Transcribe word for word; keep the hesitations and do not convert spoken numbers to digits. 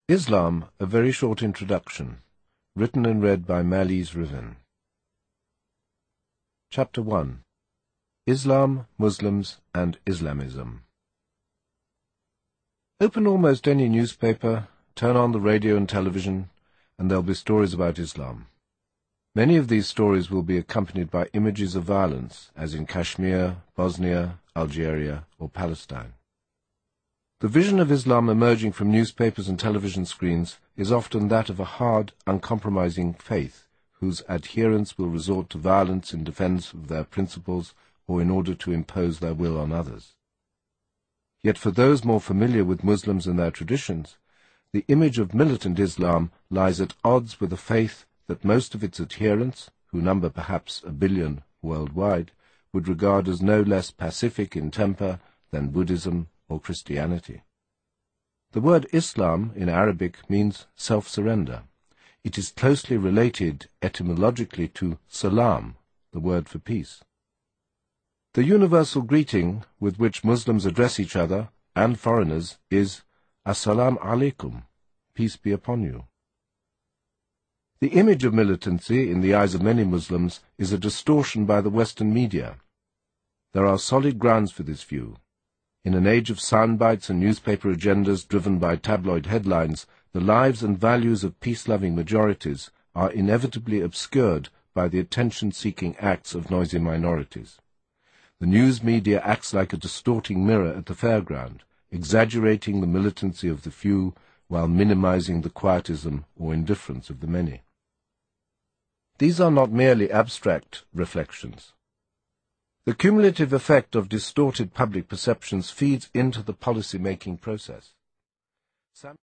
Islam, a very short introduction, written and read by Malise Rivin. Chapter one. Islam, Muslims, and Islamism. Open almost any newspaper, turn on the radio and television, and there'll be stories about Islam. Many of these stories will be accompanied by images of violence, as in Kashmir, Bosnia, Algeria, or Palestine. The vision of Islam emerging from newspapers and television screens is often that of a hard, uncompromising faith, whose adherents will resort to violence in defense of their principles or in order to impose their will on others. Yet for those more familiar with Muslims and their traditions, the image of militant Islam lies at odds with a faith that most of its adherents, who number perhaps a billion worldwide, would regard as no less pacific in temper than Buddhism or Christianity. The word Islam in Arabic means self-surrender. It is closely related etymologically to salam, the word for peace. The universal greeting with which Muslims address each other and foreigners is Assalamu alaikum, peace be upon you. The image of militancy in the eyes of many Muslims is a distortion by the Western media. There are solid grounds for this view. In an age of soundbites and newspaper agendas driven by tabloid headlines, the lives and values of peace-loving majorities are inevitably obscured by the attention-seeking acts of noisy minorities. The news media acts like a distorting mirror at the fairground, exaggerating the militancy of the few while minimizing the quietism or indifference of the many. These are not merely abstract reflections. The cumulative effect of distorted public perceptions feeds into the policy-making process.